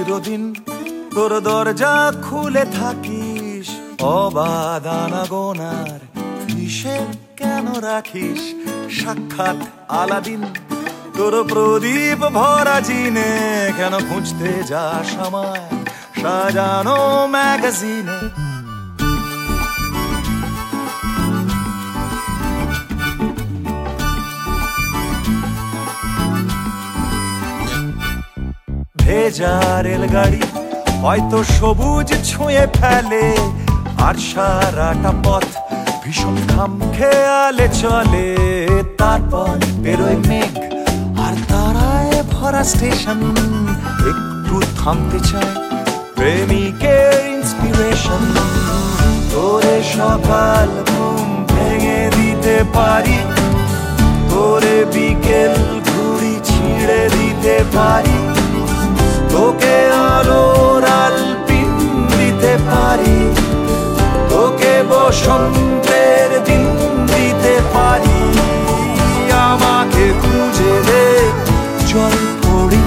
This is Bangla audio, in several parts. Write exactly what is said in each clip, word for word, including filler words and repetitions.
চিরদিন তোর দরজা খুলে থাকিস, অবাধ আনাগোনার হিসেব কেন রাখিস? সাক্ষাৎ আলাদিন তোর প্রদীপ ভরা জিনে কেন খুঁজতে যাস আমায় সাজানো ম্যাগাজিনে? ভেজা রেলগাড়ি হয়তো সবুজ ছুঁয়ে ফেলে, আর সারাটা পথ ভীষণ খামখেয়ালে চলে। তারপর বেরোয় মেঘ আর তারায় ভরা স্টেশন, একটু থামতে চায় প্রেমিকের ইন্সপিরেশন। তোরে সকাল ঘুম ভেঙে দিতে পারি, তোরে বিকেল ঘুড়ি ছিঁড়ে দিতে পারি, তোকে আলোর আলপিন দিতে পারি, তোকে বসন্তের দিন দিতে পারি। আমাকে খুঁজে দে জল পড়ি,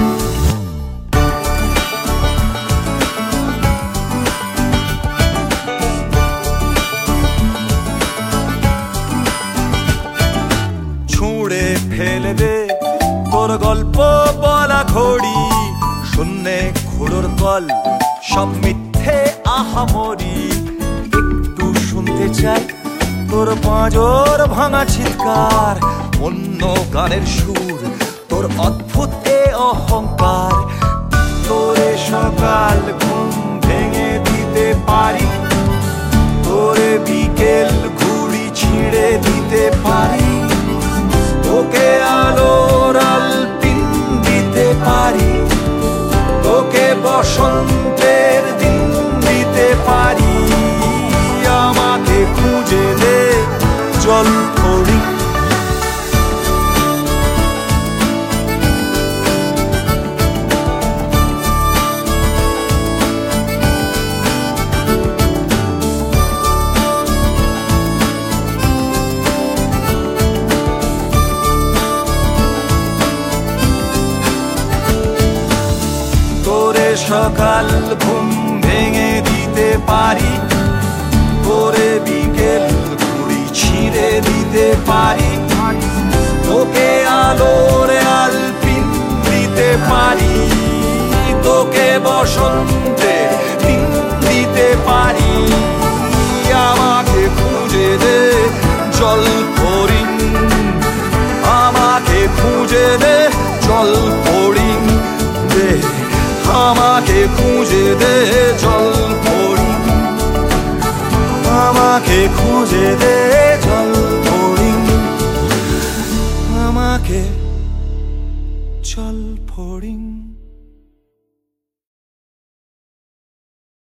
ছুঁড়ে ফেলে দে তোর গল্প বলা ঘড়ি, শূন্যে ঘোড়োর কল সব মিথ্যে আহামরি। একটু শুনতে চাই তোর পাঁজর ভাঙা চিৎকার, অন্য গানের সুর তোর অদ্ভুত এ অহংকার। তোরে সকাল ঘুম ভেঙে দিতে পারি, তোরে বিকেল ঘুড়ি ছিঁড়ে দিতে পারি, তোকে আলোর আলপিন দিতে পারি, তোকে বসন্তের দিন দিতে পারি। আমাকে খুঁজে দে জল পড়ি, তোরে সকাল ঘুম ভেঙে দিতে পারি, তোরে বিকেল ঘুড়ি ছিঁড়ে দিতে পারি, তোকে আলোর আলপিন দিতে পারি, তোকে বসন্তের দিন দিতে পারি। আমাকে খুঁজে দে জল পড়ি, আমাকে খুঁজে দে জল পড়ি দে, আমাকে খুঁজে দে জল পড়ি, আমাকে খুঁজে দে জল পড়ি, আমাকে জল পড়ি।